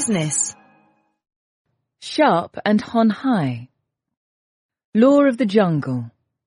business. Sharp and Hon Hai. Law of the jungle.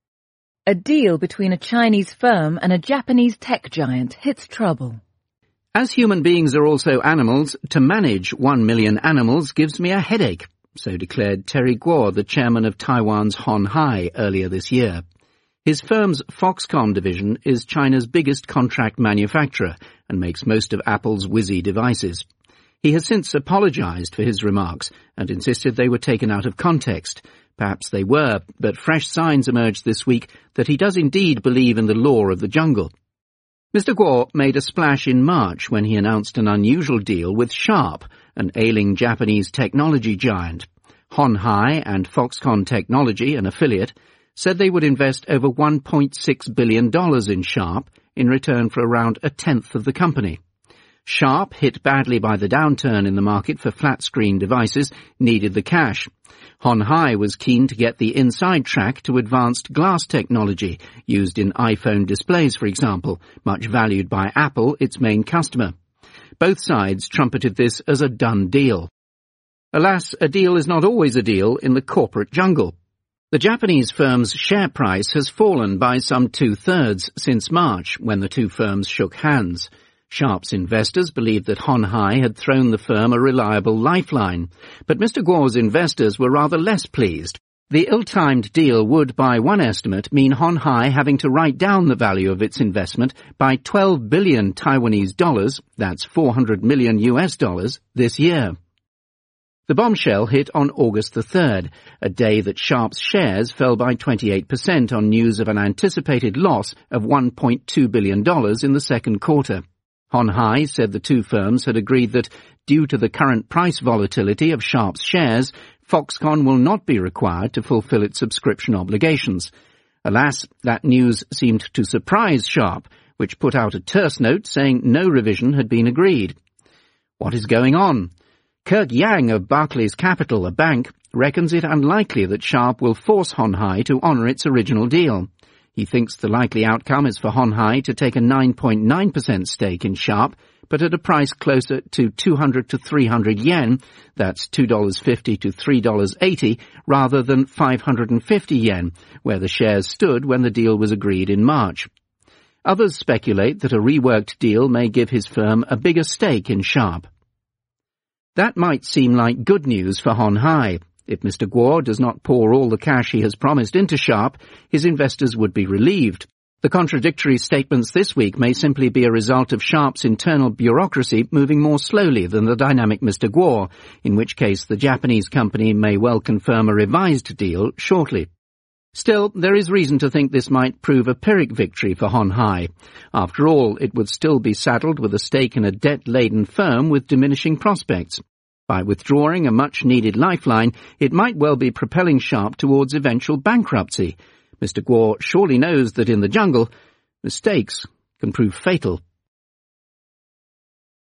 A deal between a Chinese firm and a Japanese tech giant hits trouble. As human beings are also animals, to manage 1 million animals gives me a headache, so declared Terry Guo, the chairman of Taiwan's Hon Hai, earlier this year. His firm's Foxconn division is China's biggest contract manufacturer and makes most of Apple's Wizzy devices. He has since apologized for his remarks and insisted they were taken out of context. Perhaps they were, but fresh signs emerged this week that he does indeed believe in the law of the jungle. Mr. Guo made a splash in March when he announced an unusual deal with Sharp, an ailing Japanese technology giant. Hon Hai and Foxconn Technology, an affiliate, said they would invest over $1.6 billion in Sharp in return for around a tenth of the company. Sharp, hit badly by the downturn in the market for flat-screen devices, needed the cash. Hon Hai was keen to get the inside track to advanced glass technology, used in iPhone displays, for example, much valued by Apple, its main customer. Both sides trumpeted this as a done deal. Alas, a deal is not always a deal in the corporate jungle. The Japanese firm's share price has fallen by some 2/3 since March, when the two firms shook hands. Sharp's investors believed that Hon Hai had thrown the firm a reliable lifeline, but Mr. Guo's investors were rather less pleased. The ill-timed deal would, by one estimate, mean Hon Hai having to write down the value of its investment by 12 billion Taiwanese dollars, that's 400 million US dollars, this year. The bombshell hit on August the 3rd, a day that Sharp's shares fell by 28% on news of an anticipated loss of $1.2 billion in the second quarter. Hon Hai said the two firms had agreed that, due to the current price volatility of Sharp's shares, Foxconn will not be required to fulfill its subscription obligations. Alas, that news seemed to surprise Sharp, which put out a terse note saying no revision had been agreed. What is going on? Kirk Yang of Barclays Capital, a bank, reckons it unlikely that Sharp will force Hon Hai to honour its original deal. He thinks the likely outcome is for Hon Hai to take a 9.9% stake in Sharp, but at a price closer to 200 to 300 yen, that's $2.50 to $3.80, rather than 550 yen, where the shares stood when the deal was agreed in March. Others speculate that a reworked deal may give his firm a bigger stake in Sharp. That might seem like good news for Hon Hai. If Mr. Guo does not pour all the cash he has promised into Sharp, his investors would be relieved. The contradictory statements this week may simply be a result of Sharp's internal bureaucracy moving more slowly than the dynamic Mr. Guo, in which case the Japanese company may well confirm a revised deal shortly. Still, there is reason to think this might prove a Pyrrhic victory for Hon Hai. After all, it would still be saddled with a stake in a debt-laden firm with diminishing prospects. By withdrawing a much-needed lifeline, it might well be propelling Sharp towards eventual bankruptcy. Mr. Guo surely knows that in the jungle, mistakes can prove fatal.